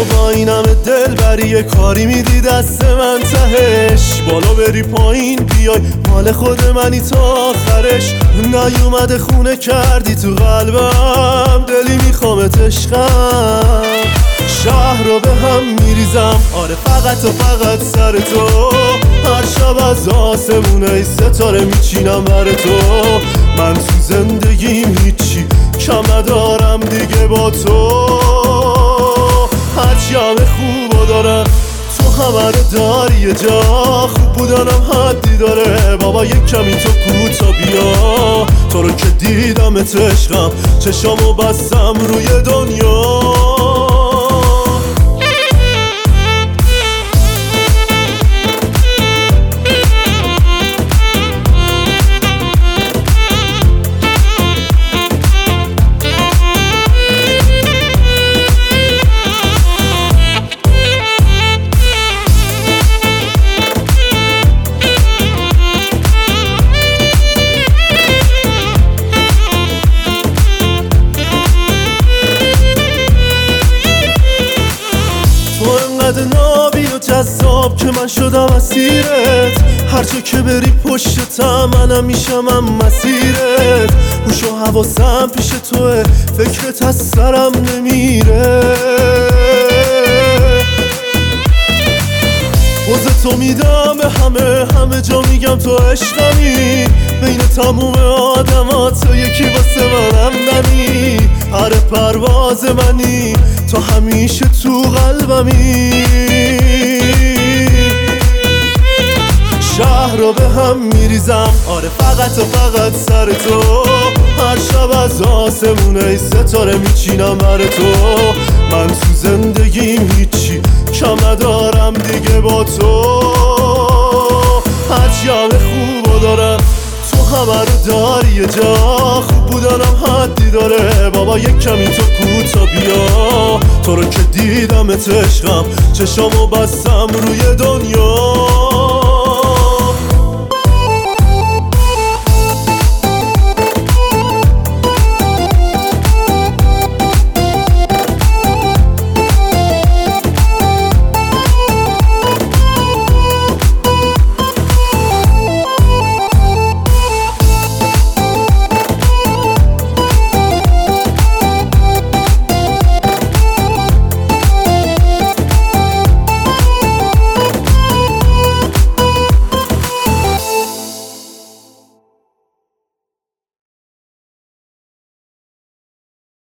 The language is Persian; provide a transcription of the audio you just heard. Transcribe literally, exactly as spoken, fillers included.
تو با اینم دل بری یه کاری میدی دست من تهش، بالا بری پایین بیای مال خود منی تا آخرش. نیومده خونه کردی تو قلبم، دلی میخوامت عشقم. شهر رو به هم میریزم، آره فقط و فقط سر تو. هر شب از آسمونه ستاره میچینم بر تو. من تو زندگیم هیچی کم ندارم دیگه با تو. هرچی همه خوبا دارم تو همه رو داری یه جا. خوب بودنم حدی داره بابا، یک کمی تو کوتا بیا. تو رو که دیدمت عشقم، چشامو بستم روی دنیا. نابی و جذاب که من شدم اسیرت. هر جا که بری پشتم منم میشم هم مسیرت. هوش و حواسم پیش توه، فکرت از سرم نمیره. پوز تو میدم به همه، همه جا میگم تو عشقمی. بین تموم آدمات تو یکی واسه منم نمی. هر پرواز منی تو همیشه تو قلبمی. شهر رو به هم میریزم، آره فقط و فقط سر تو. هر شب از آسمونه ستاره میچینم بر تو. من تو زندگیم هیچی کم ندارم دیگه با تو. هرچی همه خوبا دارم تو همه رو داری یه جا. خوب بودنم حدی داره بابا، یک کمی تو کوتا بیا. تو رو که دیدمت عشقم، چشامو بستم روی دنیا.